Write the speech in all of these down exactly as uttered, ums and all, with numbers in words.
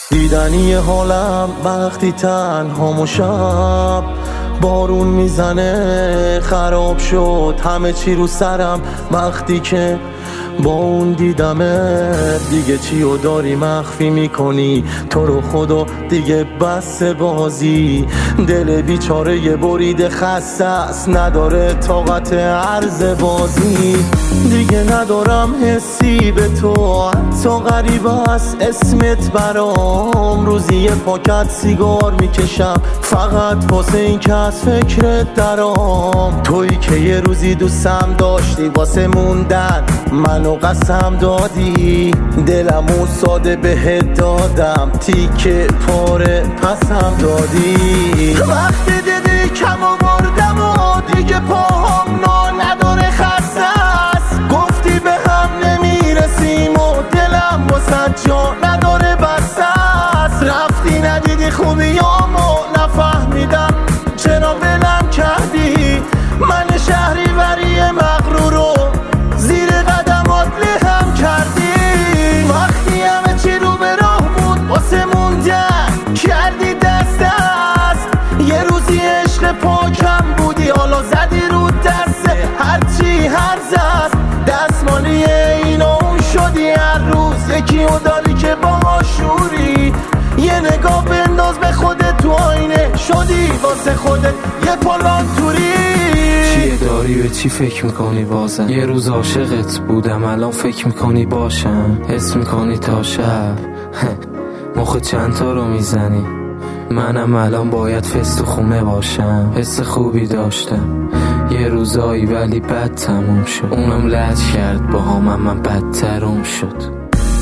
دیدنی حالم وقتی تنها و شب بارون میزنه خراب شد همه چی رو سرم وقتی که با اون دیدمه. دیگه چی رو داری مخفی میکنی تو رو خدا دیگه بس بازی. دل بیچاره یه برید خسته است نداره طاقت عرض بازی. دیگه ندارم حسی به تو حتی غریب است اسمت برام. روزی یه پاکت سیگار میکشم فقط واسه این که از فکرت درام. تویی که یه روزی دوستم داشتی واسه موندن منو قسم دادی. دلمو ساده بهت دادم تیکه پاره پسم دادی. وقتی دیدی کم آوردم و دیگه پاهم نا نداره خسته است. گفتی به هم نمیرسیم و دلم واسه جا نداره بسته است. رفتی ندیدی خوبیامو نفهمیدم چرا ولم کردی. من شهری وری مغرورو زیر قدمات لهم کردی. وقتی همه چی رو به راه بود واسه موندن کردی دست دست. یه روزی عشق پاکم بودی حالا زدی رو دست هرچی هرز است. دستمالی این و اون شدی هر روز یکی و داری که با شوری. یه نگاه بنداز به خودت تو آینه شدی واسه خودت یه پالان توری. چیه داری به چی فکر میکنی بازم؟ یه روز عاشقت بودم الان فکر میکنی باشم. حس میکنی تا شب مخ چند تا رو میزنی. منم الان باید فست و خونه باشم. حس خوبی داشتم یه روزایی ولی بد تموم شد. اونم لج کرد با هم من بدترم شد.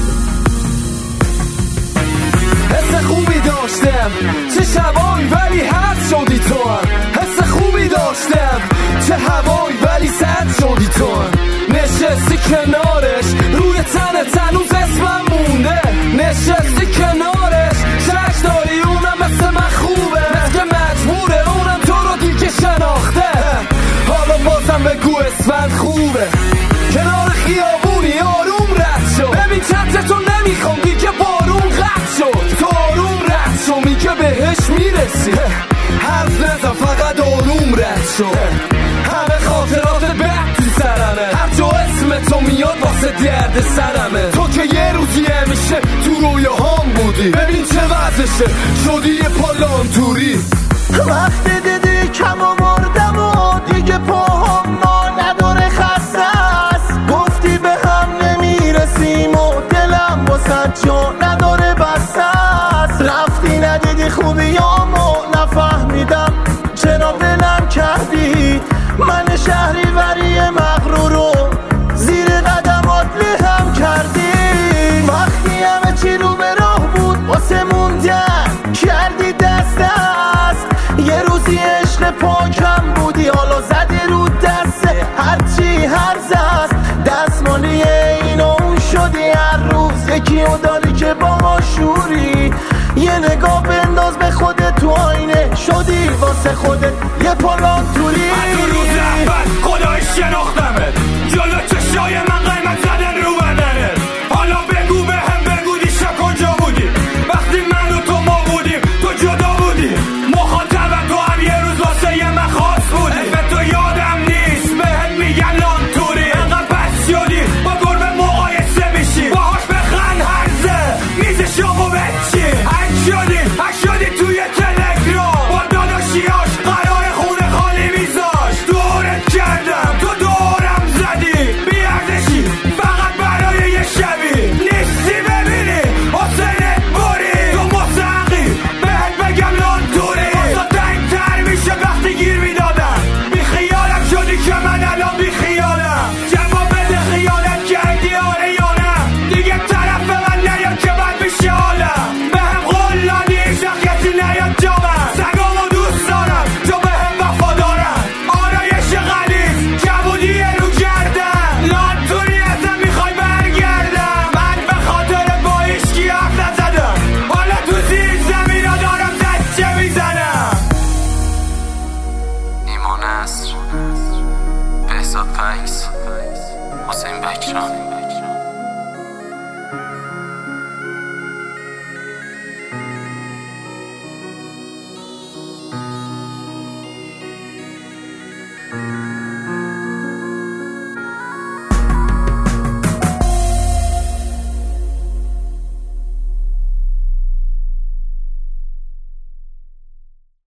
حس خوبی داشتم چه شبایی ولی هست شدی تو هم. حس خوبی داشتم چه هوایی ولی سرد شدی تو هم. نشستی کنارش روی تنت هنوز اسمم مونده. نشستی کنارش شک داری اونم مثل من خوبه. مثل مجبوره اونم تو رو دیگه شناخته. حالا بازم بگو اسمت خوبه. کنار خیابونی آروم رد شد. ببین چترتو نمیخوام دیگه بارون قطع شد. تو آروم رد شو میگه بهش میرسی. حرف نزن فقط آروم رد شد. همه خاطرات بد تو سرمه. هر جا اسم تو میاد واسه درد سرمه. تو که یه روزی همیشه تو رویاهام بودی. ببین چه وضعشه شدی یه پالان توری. وقتی دیدی کم آوردم و دیگه پاهم نا نداره خسته است. گفتی به هم نمیرسیم و دلم واسه جا نداره بسته است. رفتی ندیدی خوبیامو نفهمیدم چرا ولم کردی. من شهری وری مغرورو زیر قدمات لهم کردی. وقتی همه چی رو به راه بود واسه موندن کردی دست دست. یه روزی عشق پاکم بودی حالا زدی رو دست هرچی هرز است. دستمالی این و اون شدی هر روز یکی و داری که با شوری. یه نگاه بنداز به خودت تو آینه شدی واسه خودت یه پالان توری. از اون روز اول خدای شناختمت جلو چشای من